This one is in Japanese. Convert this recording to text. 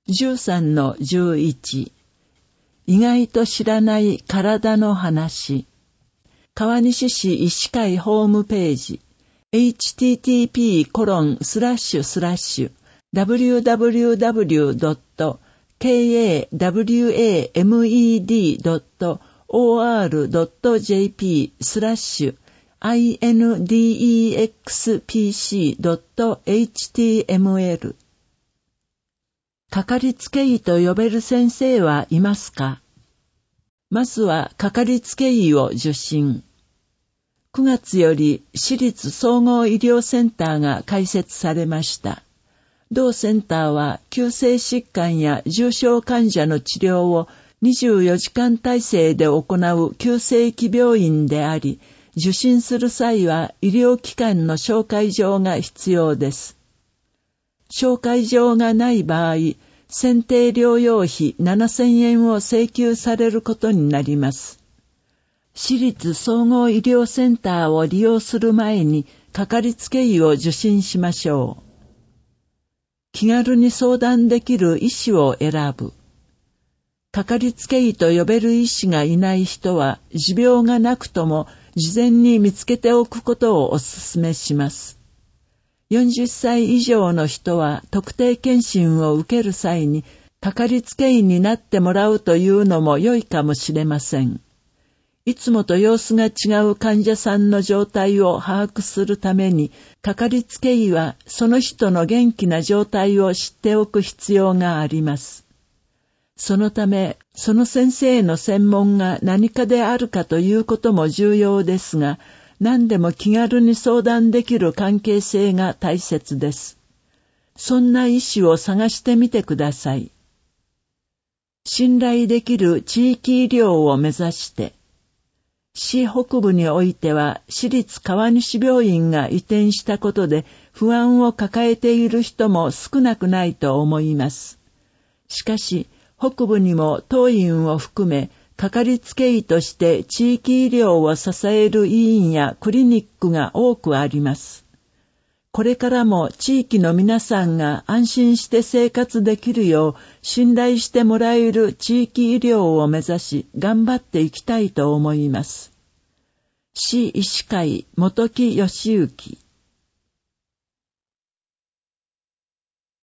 13-11 意外と知らない体の話。川西市医師会ホームページ www.kawamed.indexpc.html かかりつけ医と呼べる先生はいますか？まずはかかりつけ医を受診。9月より私立総合医療センターが開設されました。同センターは急性疾患や重症患者の治療を24時間体制で行う急性期病院であり、受診する際は医療機関の紹介状が必要です。紹介状がない場合、選定療養費7000円を請求されることになります。私立総合医療センターを利用する前にかかりつけ医を受診しましょう。気軽に相談できる医師を選ぶ。かかりつけ医と呼べる医師がいない人は、持病がなくとも事前に見つけておくことをお勧めします。40歳以上の人は特定健診を受ける際にかかりつけ医になってもらうというのも良いかもしれません。いつもと様子が違う患者さんの状態を把握するために、かかりつけ医はその人の元気な状態を知っておく必要があります。そのため、その先生の専門が何かであるかということも重要ですが、何でも気軽に相談できる関係性が大切です。そんな医師を探してみてください。信頼できる地域医療を目指して、市北部においては市立川西病院が移転したことで不安を抱えている人も少なくないと思います。しかし、北部にも当院を含め、かかりつけ医として地域医療を支える医院やクリニックが多くあります。これからも地域の皆さんが安心して生活できるよう信頼してもらえる地域医療を目指し頑張っていきたいと思います。市医師会本木義行